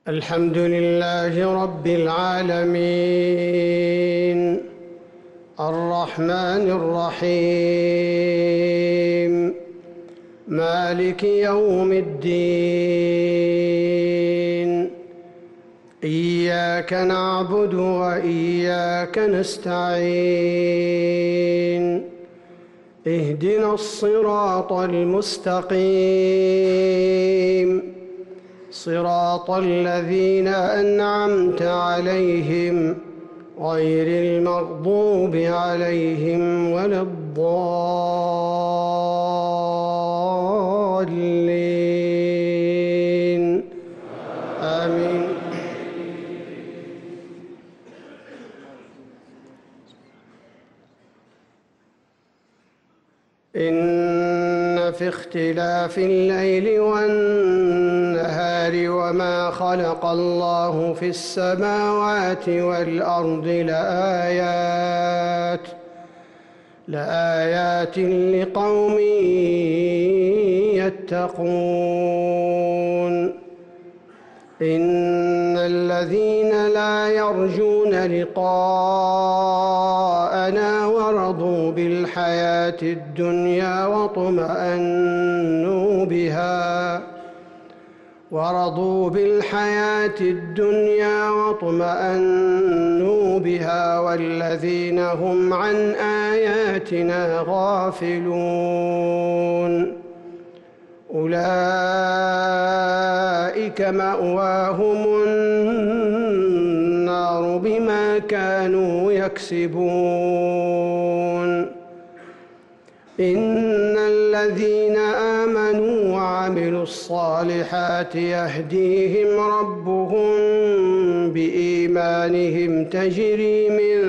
الحمد لله رب العالمين الرحمن الرحيم مالك يوم الدين إياك نعبد وإياك نستعين اهدنا الصراط المستقيم صراط الذين أنعمت عليهم غير المغضوب عليهم ولا الضالين آمين. إن في اختلاف الليل والنهار وما خلق الله في السماوات والأرض لآيات لقوم يتقون. إن الذين لا يرجون لقاءنا ورضوا بالحياة الدنيا واطمأنوا بها والذين هم عن آياتنا غافلون أولئك مأواهم النار بما كانوا يكسبون. إن الذين آمنوا وعملوا الصالحات يهديهم ربهم بإيمانهم تجري من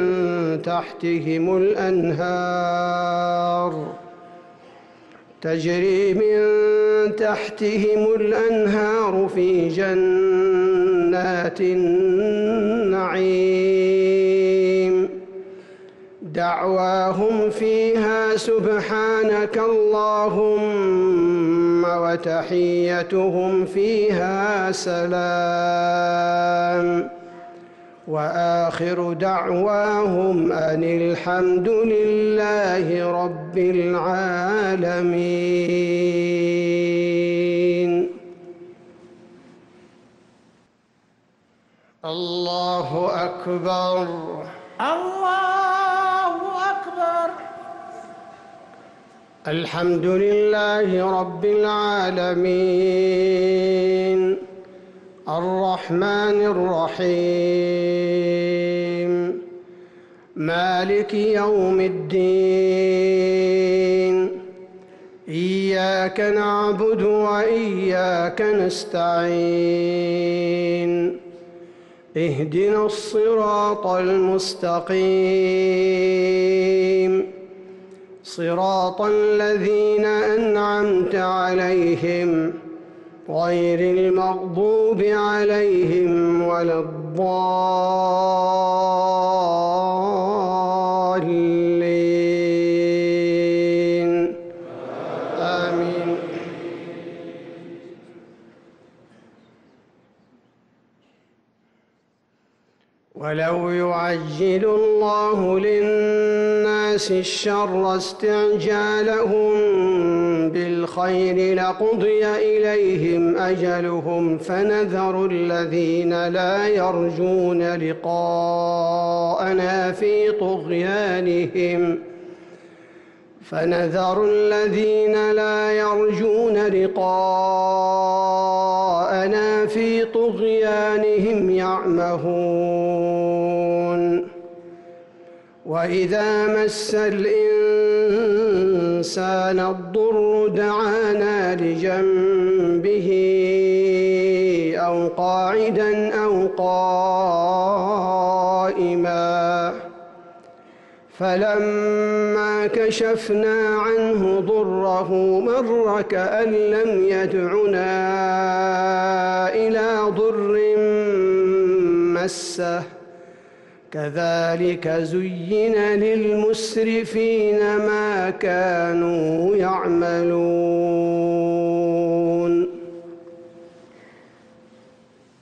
تحتهم الأنهار في جنات النعيم دعواهم فيها سبحانك اللهم وتحيتهم فيها سلام وآخر دعواهم أن الحمد لله رب العالمين. الله أكبر. الله أكبر. الحمد لله رب العالمين الرحمن الرحيم مالك يوم الدين إياك نعبد وإياك نستعين اهدنا الصراط المستقيم صراط الذين أنعمت عليهم غير المغضوب عليهم ولا الضالين آمين. ولو يعجل الله للناس الشر استعجالهم بالخير لقضي إليهم أجلهم فنذر الذين لا يرجون لقاءنا في طغيانهم يعمهون. وإذا مس الإنسان الضر دعانا لجنبه أو قاعدا أو قائما فلما كشفنا عنه ضره مر كأن لم يدعنا إلى ضر مسه كذلك زين للمسرفين ما كانوا يعملون.